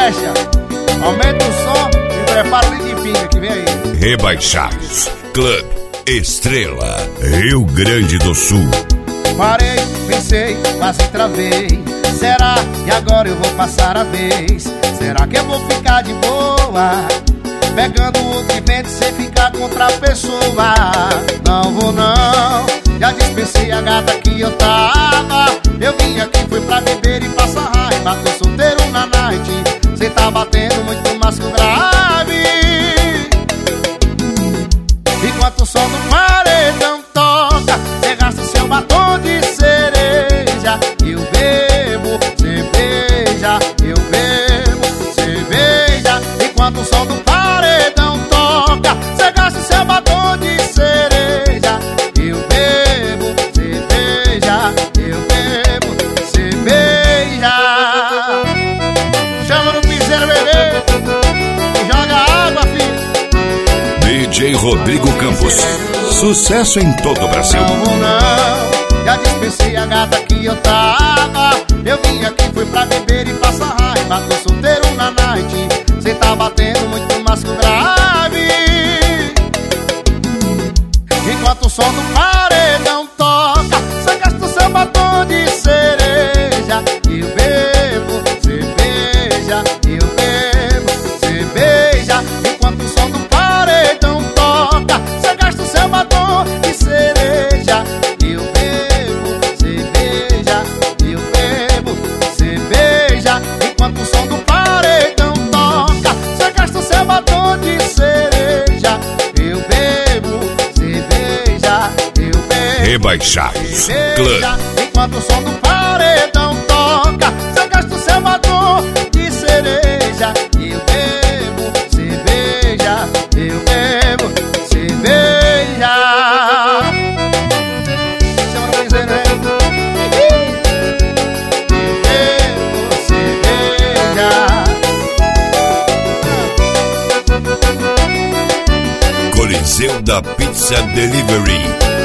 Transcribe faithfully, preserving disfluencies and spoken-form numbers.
brecha. Aumenta o som e prepara o de pinga que vem aí. Rebaixados Clube Estrela, Rio Grande do Sul. Parei, pensei, quase travei. Será que agora eu vou passar a vez? Será que eu vou ficar de boa? Pegando o que vende sem ficar contra a pessoa. Não vou não, já dispensei a gata que eu tava. Eu vim aqui, fui pra beber e passar raiva. Tô solteiro na night, cê tá batendo muito mais que o grave. Enquanto o som do paredão toca, cê gasta seu batom de cereja. Eu bebo cerveja, eu bebo cerveja. Enquanto o som do paredão toca, cê gasta seu batom de cereja. Eu bebo cerveja, eu bebo cerveja. Chama no piseiro, bebê, e joga água, filho. D J Rodrigo Campos, sucesso em todo o Brasil. Não vou não, já dispensei a gata que eu tava. Eu vim aqui, fui pra beber e passar raiva. Tô solteiro na night, cê tá batendo muito mais que o grave. Enquanto o som do paredão toca, cê gasta o seu batom de cereja. Eu bebo cerveja, eu bebo cerveja. Enquanto o som do paredão toca, cê gasta o seu batom de cereja. Eu bebo cerveja, eu bebo cerveja. Enquanto o som do paredão toca, cê gasta o seu batom de cereja. Eu bebo cerveja, eu bebo Rebaixados Clube. Enquanto o som do paredão toca, cê gasta o seu batom de cereja. Eu bebo cerveja, eu bebo cerveja. Chama no piseiro, hein? Eu bebo cerveja. Coliseu da Pizza Delivery,